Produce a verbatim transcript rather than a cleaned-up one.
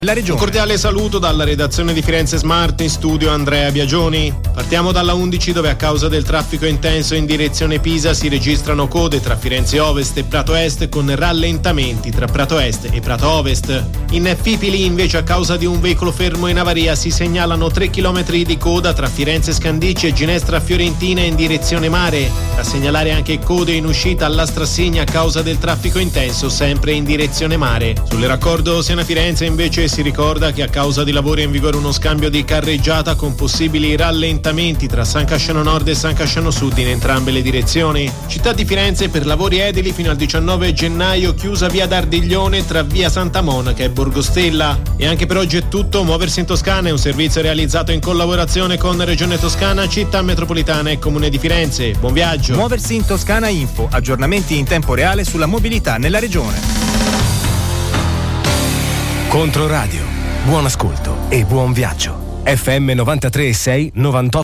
La regione. Un cordiale saluto dalla redazione di Firenze Smart, in studio Andrea Biagioni. Partiamo dalla undici, dove a causa del traffico intenso in direzione Pisa si registrano code tra Firenze Ovest e Prato Est, con rallentamenti tra Prato Est e Prato Ovest. In Fipili invece, a causa di un veicolo fermo in avaria, si segnalano tre chilometri di coda tra Firenze Scandicci e Ginestra Fiorentina in direzione mare. Da segnalare anche code in uscita alla Strassigna a causa del traffico intenso, sempre in direzione mare. Sul raccordo Siena-Firenze invece si ricorda che a causa di lavori è in vigore uno scambio di carreggiata con possibili rallentamenti tra San Casciano Nord e San Casciano Sud in entrambe le direzioni. Città di Firenze per lavori edili fino al diciannove gennaio, chiusa via d'Ardiglione tra via Santa Monaca e Borgostella. E anche per oggi è tutto. Muoversi in Toscana è un servizio realizzato in collaborazione con Regione Toscana, Città Metropolitana e Comune di Firenze. Buon viaggio. Muoversi in Toscana Info, aggiornamenti in tempo reale sulla mobilità nella regione. Controradio, buon ascolto e buon viaggio. F M novantatré e sei novantotto